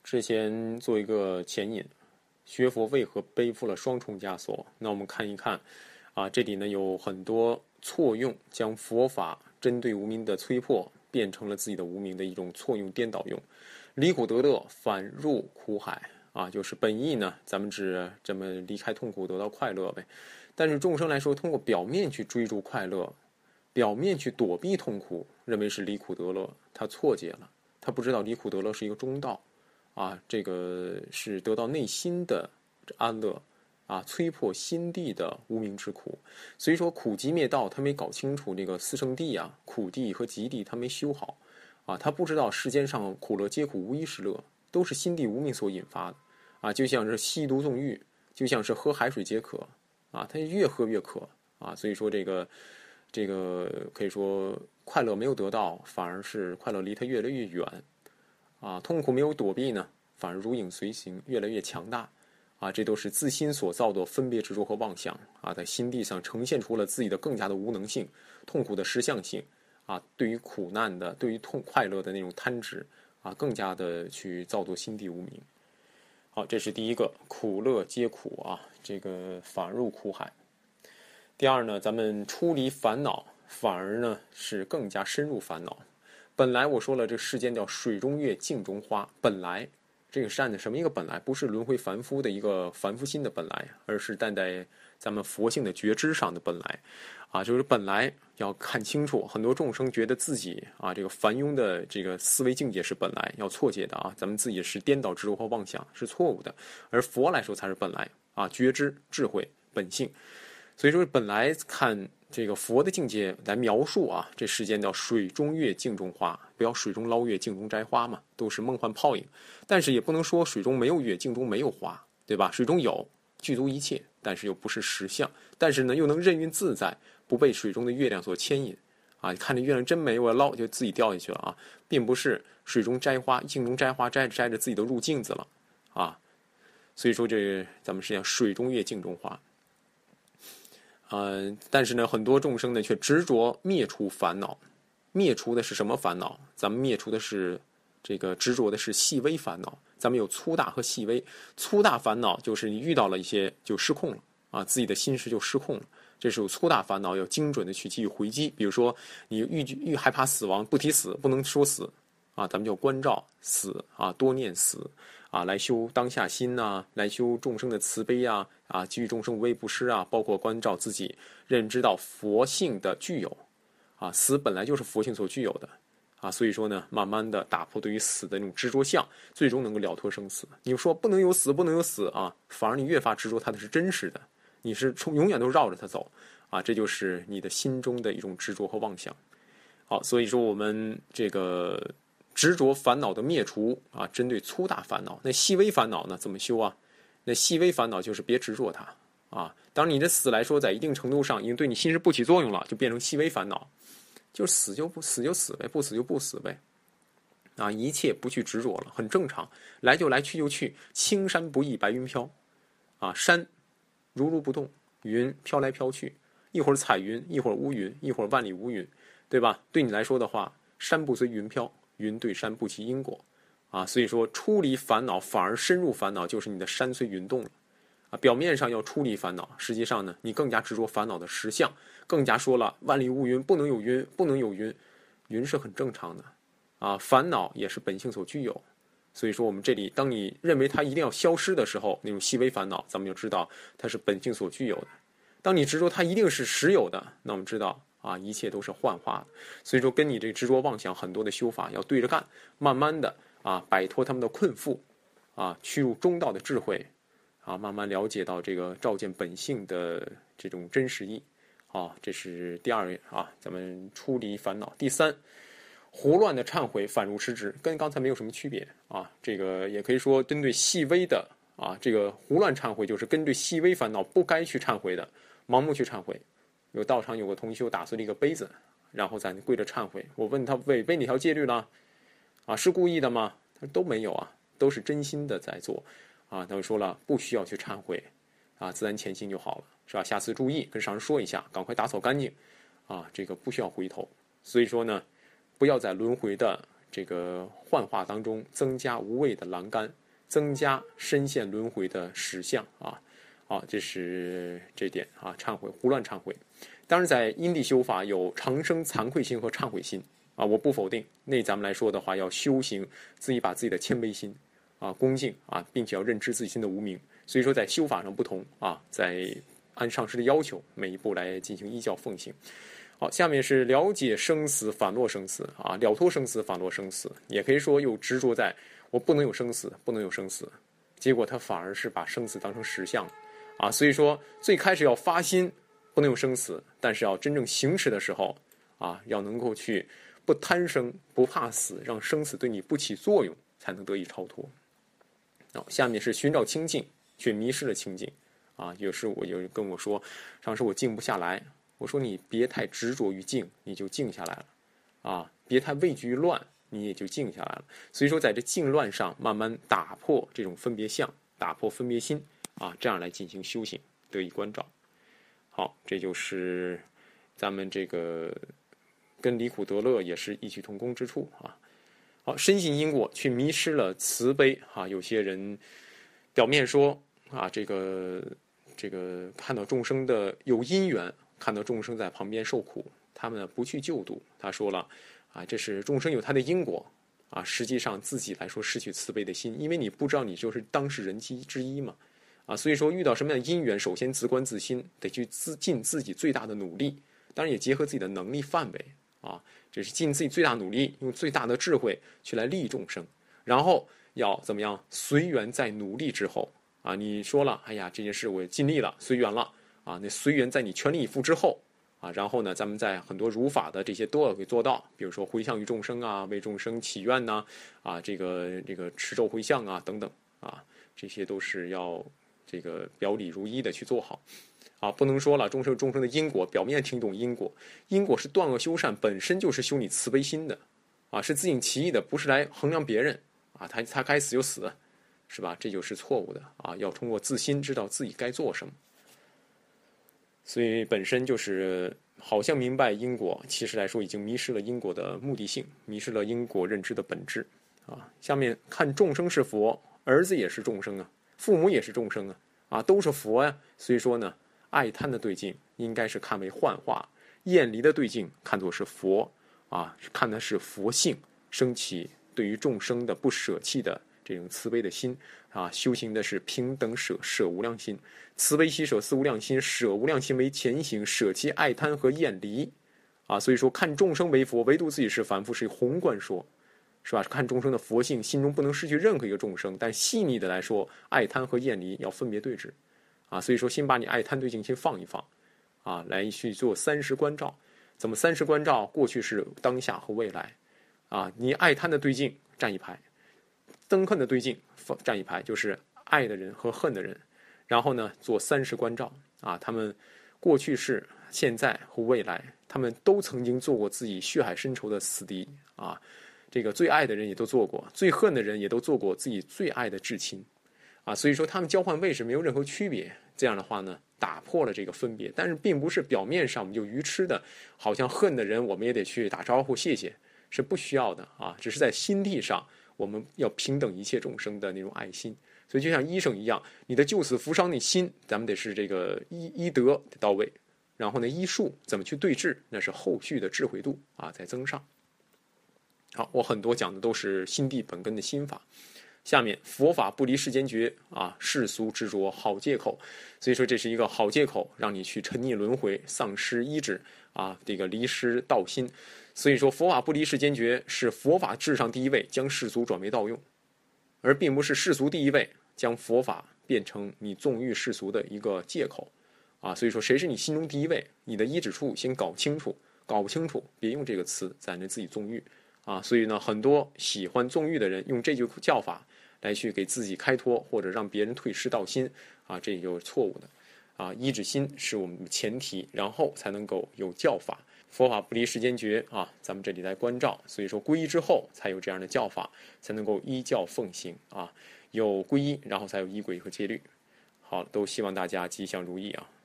之前做一个前引，学佛为何背负了双重枷锁？那我们看一看，这里呢有很多错用，将佛法针对无明的摧破，变成了自己的无明的一种错用颠倒用，离苦得乐，反入苦海就是本意呢，咱们只这么离开痛苦，得到快乐呗。但是众生来说，通过表面去追逐快乐，表面去躲避痛苦，认为是离苦得乐，他错解了，他不知道离苦得乐是一个中道。这个是得到内心的安乐摧破心地的无明之苦。所以说苦集灭道，他没搞清楚这个四圣谛苦谛和集谛他没修好他不知道世间上苦乐皆苦，无一是乐，都是心地无明所引发的就像是吸毒纵欲，就像是喝海水解渴他越喝越渴所以说这个可以说快乐没有得到，反而是快乐离他越来越远痛苦没有躲避呢，反而如影随形，越来越强大这都是自心所造的分别执着和妄想在心地上呈现出了自己的更加的无能性，痛苦的实相性对于苦难的，对于快乐的那种贪执更加的去造作心地无明。好，这是第一个，苦乐皆苦这个反入苦海。第二呢，咱们出离烦恼，反而呢是更加深入烦恼。本来我说了，这世间叫水中月，镜中花。本来这个是按的什么一个本来？不是轮回凡夫的一个凡夫心的本来，而是站在咱们佛性的觉知上的本来就是本来要看清楚。很多众生觉得自己这个凡庸的这个思维境界是本来，要错解的咱们自己是颠倒执着和妄想，是错误的。而佛来说才是本来觉知、智慧、本性。所以说本来看这个佛的境界来描述这世间叫水中月，镜中花。不要水中捞月，镜中摘花嘛，都是梦幻泡影。但是也不能说水中没有月，镜中没有花，对吧？水中有，具足一切，但是又不是实相。但是呢，又能任运自在，不被水中的月亮所牵引看着月亮真美，我要捞就自己掉下去了并不是水中摘花，镜中摘花，摘着自己都入镜子了所以说这咱们是讲水中月，镜中花。但是呢，很多众生呢却执着灭除烦恼。灭除的是什么烦恼？咱们灭除的是这个执着的是细微烦恼。咱们有粗大和细微。粗大烦恼就是你遇到了一些就失控了自己的心识就失控了，这是有粗大烦恼，要精准的去给予回击。比如说你愈害怕死亡，不提死，不能说死咱们叫关照死多念死来修当下心来修众生的慈悲给予众生无畏布施包括关照自己，认知到佛性的具有死本来就是佛性所具有的所以说呢，慢慢的打破对于死的那种执着相，最终能够了脱生死。你说不能有死，不能有死反而你越发执着它的是真实的，你是永远都绕着它走这就是你的心中的一种执着和妄想。好，所以说我们这个执着烦恼的灭除针对粗大烦恼。那细微烦恼呢怎么修那细微烦恼就是别执着它当你的死来说，在一定程度上已经对你心识不起作用了，就变成细微烦恼，就死就死呗，不死就不死呗一切不去执着了，很正常。来就来，去就去，青山不易白云飘山如不动，云飘来飘去，一会儿彩云，一会儿乌云，一会儿万里无云，对吧？对你来说的话，山不随云飘，云对山不起因果所以说出离烦恼反而深入烦恼，就是你的山随云动了表面上要出离烦恼，实际上呢，你更加执着烦恼的实相，更加说了万里无云，不能有云，不能有云，云是很正常的烦恼也是本性所具有。所以说我们这里，当你认为它一定要消失的时候，那种细微烦恼，咱们就知道它是本性所具有的。当你执着它一定是实有的，那我们知道一切都是幻化的。所以说跟你这执着妄想很多的修法要对着干，慢慢的摆脱他们的困缚趋入中道的智慧慢慢了解到这个照见本性的这种真实意这是第二咱们出离烦恼。第三，胡乱的忏悔反入失职，跟刚才没有什么区别这个也可以说针对细微的这个胡乱忏悔，就是针对细微烦恼不该去忏悔的，盲目去忏悔。有道场有个同修打碎了一个杯子，然后在跪着忏悔。我问他违背哪条戒律了是故意的吗？他说都没有都是真心的在做他就说了，不需要去忏悔自然前行就好了，是吧？下次注意跟上人说一下，赶快打扫干净这个不需要回头。所以说呢，不要在轮回的这个幻化当中增加无畏的栏杆，增加深陷轮回的实相这是这点忏悔，胡乱忏悔。当然，在因地修法有长生惭愧心和忏悔心我不否定。那咱们来说的话，要修行自己把自己的谦卑心恭敬并且要认知自己心的无明。所以说，在修法上不同在按上师的要求，每一步来进行依教奉行。好，下面是了解生死，反落生死了脱生死，反落生死，也可以说又执着在我不能有生死，不能有生死，结果他反而是把生死当成实相所以说最开始要发心不能有生死，但是要真正行持的时候要能够去不贪生，不怕死，让生死对你不起作用，才能得以超脱。下面是寻找清净，却迷失了清净有时我就跟我说，上师我静不下来，我说你别太执着于静，你就静下来了别太畏惧于乱，你也就静下来了。所以说在这静乱上慢慢打破这种分别相，打破分别心这样来进行修行，得以关照。好，这就是咱们这个跟离苦得乐也是异曲同工之处好，深信因果却迷失了慈悲有些人表面说这个看到众生的有因缘，看到众生在旁边受苦，他们不去救度。他说了这是众生有他的因果实际上自己来说失去慈悲的心，因为你不知道你就是当事人之一嘛所以说遇到什么样的因缘，首先自观自心，得去尽自己最大的努力，当然也结合自己的能力范围这是尽自己最大努力，用最大的智慧去来利益众生，然后要怎么样随缘在努力之后你说了哎呀这件事我尽力了，随缘了那随缘在你全力以赴之后然后呢咱们在很多如法的这些都要给做到，比如说回向于众生为众生祈愿这个持咒回向等等这些都是要这个表里如一的去做好不能说了众生的因果，表面听懂因果，因果是断恶修善，本身就是修你慈悲心的是自净其意的，不是来衡量别人他该死就死，是吧？这就是错误的要通过自心知道自己该做什么。所以本身就是好像明白因果，其实来说已经迷失了因果的目的性，迷失了因果认知的本质下面看众生是佛，儿子也是众生父母也是众生都是佛呀。所以说呢，爱贪的对境应该是看为幻化，厌离的对境看作是佛看的是佛性，升起对于众生的不舍弃的这种慈悲的心修行的是平等舍无量心，慈悲喜舍四无量心，舍无量心为前行，舍弃爱贪和厌离所以说看众生为佛，唯独自己是凡夫，是宏观说，是吧？看众生的佛性，心中不能失去任何一个众生，但细腻的来说，爱贪和厌离要分别对治所以说先把你爱贪对境先放一放来去做30观照。怎么30观照？过去是当下和未来你爱贪的对境站一排，憎恨的对境站一排，就是爱的人和恨的人，然后呢做30观照他们过去是、现在和未来，他们都曾经做过自己血海深仇的死敌这个最爱的人也都做过，最恨的人也都做过自己最爱的至亲所以说他们交换位置没有任何区别。这样的话呢，打破了这个分别，但是并不是表面上我们就愚痴的，好像恨的人我们也得去打招呼谢谢，是不需要的只是在心地上我们要平等一切众生的那种爱心。所以就像医生一样，你的救死扶伤那心，咱们得是这个医德得到位，然后呢医术怎么去对治，那是后续的智慧度在增上。好，我很多讲的都是心地本根的心法。下面佛法不离世间觉世俗执着好借口，所以说这是一个好借口，让你去沉溺轮回，丧失医治这个离失道心。所以说佛法不离世间觉是佛法至上第一位，将世俗转为道用，而并不是世俗第一位将佛法变成你纵欲世俗的一个借口所以说谁是你心中第一位，你的依止处先搞清楚，搞不清楚别用这个词在那自己纵欲所以呢很多喜欢纵欲的人用这句教法来去给自己开脱，或者让别人退失道心这也就是错误的依止心是我们的前提，然后才能够有教法。佛法不离世间觉咱们这里来关照，所以说皈依之后才有这样的教法，才能够依教奉行有皈依，然后才有依轨和戒律。好，都希望大家吉祥如意